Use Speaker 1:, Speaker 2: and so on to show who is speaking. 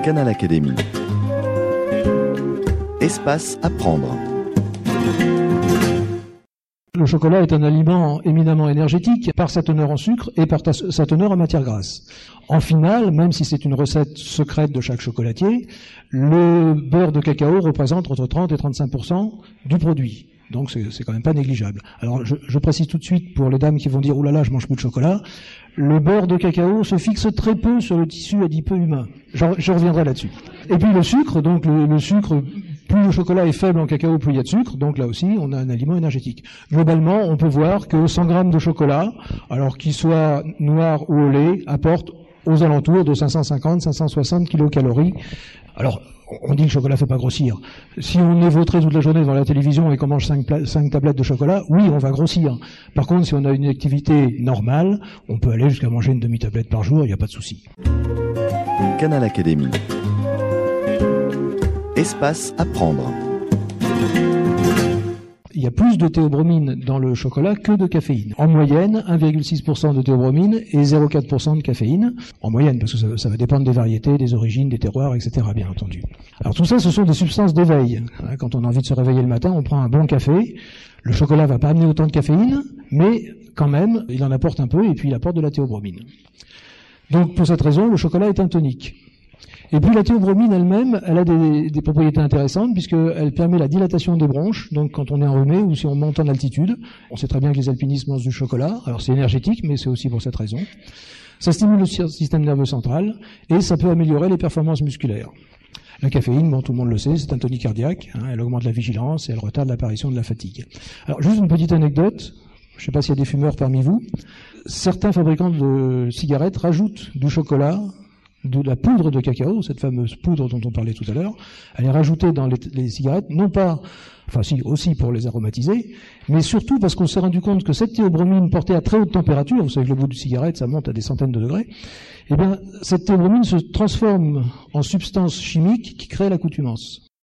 Speaker 1: Canal Académie. Espace à prendre.
Speaker 2: Le chocolat est un aliment éminemment énergétique par sa teneur en sucre et par sa teneur en matière grasse. En finale, même si c'est une recette secrète de chaque chocolatier, le beurre de cacao représente entre 30 et 35% du produit. Donc c'est quand même pas négligeable. Alors je précise tout de suite pour les dames qui vont dire « Ouh là là, je mange plus de chocolat », le beurre de cacao se fixe très peu sur le tissu adipeux humain. Je reviendrai là-dessus. Et puis le sucre, donc le sucre, plus le chocolat est faible en cacao, plus il y a de sucre, donc là aussi on a un aliment énergétique. Globalement, on peut voir que 100 grammes de chocolat, alors qu'il soit noir ou au lait, apporte aux alentours de 550-560 kilocalories. Alors, on dit que le chocolat fait pas grossir. Si on est vautré toute la journée devant la télévision et qu'on mange 5 tablettes de chocolat, oui, on va grossir. Par contre, si on a une activité normale, on peut aller jusqu'à manger une demi-tablette par jour, il n'y a pas de souci.
Speaker 1: Canal Académie. Espace à prendre.
Speaker 2: Il y a plus de théobromine dans le chocolat que de caféine. En moyenne, 1,6% de théobromine et 0,4% de caféine. En moyenne, parce que ça va dépendre des variétés, des origines, des terroirs, etc., bien entendu. Alors tout ça, ce sont des substances d'éveil. Quand on a envie de se réveiller le matin, on prend un bon café. Le chocolat va pas amener autant de caféine, mais quand même, il en apporte un peu et puis il apporte de la théobromine. Donc pour cette raison, le chocolat est un tonique. Et puis la théobromine elle-même, elle a des propriétés intéressantes puisqu'elle permet la dilatation des bronches, donc quand on est enrhumé ou si on monte en altitude. On sait très bien que les alpinistes mangent du chocolat, alors c'est énergétique, mais c'est aussi pour cette raison. Ça stimule le système nerveux central et ça peut améliorer les performances musculaires. La caféine, bon, tout le monde le sait, c'est un tonique cardiaque, elle augmente la vigilance et elle retarde l'apparition de la fatigue. Alors juste une petite anecdote, je ne sais pas s'il y a des fumeurs parmi vous, certains fabricants de cigarettes rajoutent du chocolat, de la poudre de cacao, cette fameuse poudre dont on parlait tout à l'heure, elle est rajoutée dans les cigarettes, non pas, enfin si, aussi pour les aromatiser, mais surtout parce qu'on s'est rendu compte que cette théobromine portée à très haute température, vous savez que le bout de cigarette, ça monte à des centaines de degrés, eh bien, cette théobromine se transforme en substance chimique qui crée l'accoutumance.